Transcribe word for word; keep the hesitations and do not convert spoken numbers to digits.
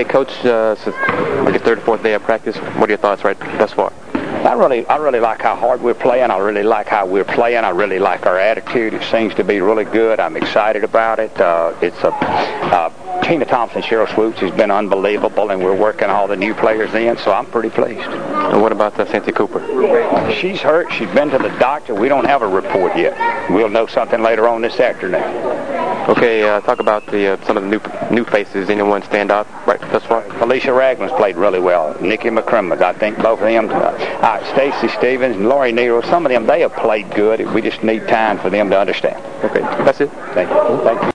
Okay, Coach, uh, so like a third or fourth day of practice, what are your thoughts right thus far? I really, I really like how hard we're playing. I really like how we're playing. I really like our attitude. It seems to be really good. I'm excited about it. Uh, it's a uh, Tina Thompson, Cheryl Swoops has been unbelievable, and we're working all the new players in, so I'm pretty pleased. And what about uh, Cynthia Cooper? She's hurt. She's been to the doctor. We don't have a report yet. We'll know something later on this afternoon. Okay, uh, talk about the uh, some of the new new faces. Anyone stand out right thus far? Alicia Ragland's played really well. Nikki McCrimmon, I think both of them. Uh, uh, Stacy Stevens and Lori Nero, some of them, they have played good. We just need time for them to understand. Okay, that's it. Thank you. Thank you.